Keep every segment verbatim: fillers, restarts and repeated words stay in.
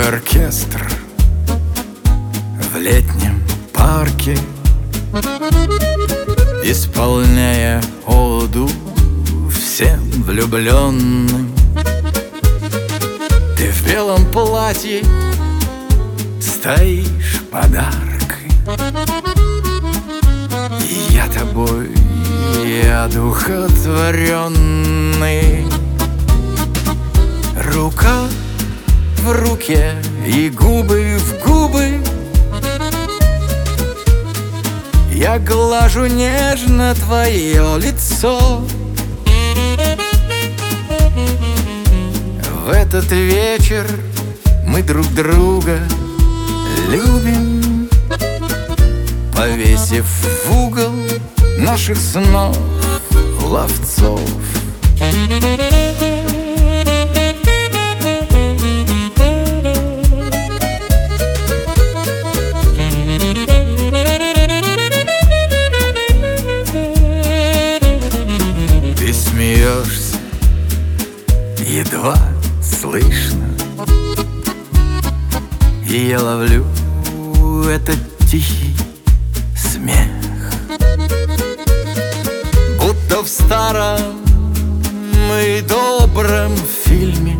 оркестр в летнем парке, исполняя оду всем влюбленным. Ты в белом платье стоишь подаркой, и я тобой одухотворенный. Рука в руке и губы в губы, я глажу нежно твое лицо. В этот вечер мы друг друга любим, повесив в угол наших снов ловцов. Ты смеешься, едва слышно, и я ловлю этот тихий смех, будто в старом и добром фильме,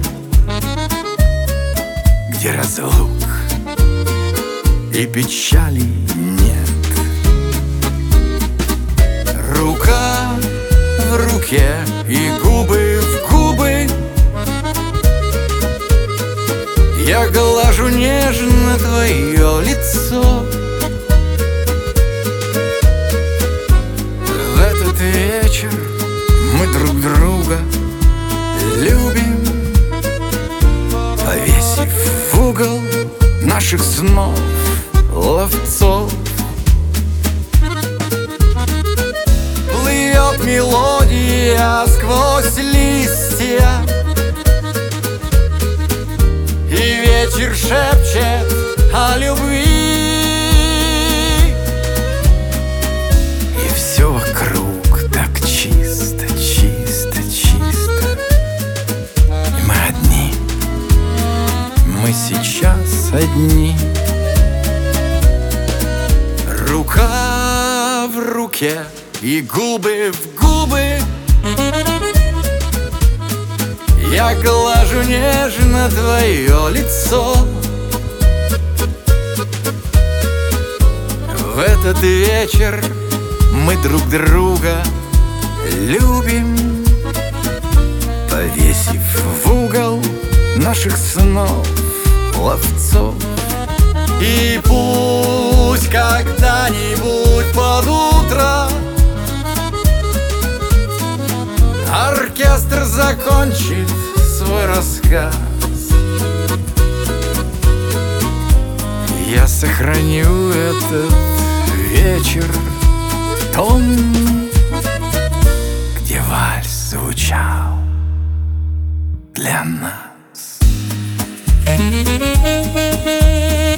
где разлук и печали нет. Рука в руке и губы в губы, я глажу нежно твое лицо. В этот вечер мы друг друга любим, повесив в угол наших снов ловцов. Плывет мелодия сквозь листья, и ветер шепчет о любви, и все вокруг так чисто, чисто, чисто. И мы одни, мы сейчас одни. Рука в руке и губы в губы, я глажу нежно твое лицо. В этот вечер мы друг друга любим, повесив в угол наших снов ловцов. И пусть когда-нибудь под утро оркестр закончит свой рассказ, я сохраню этот вечер в том, где вальс звучал для нас.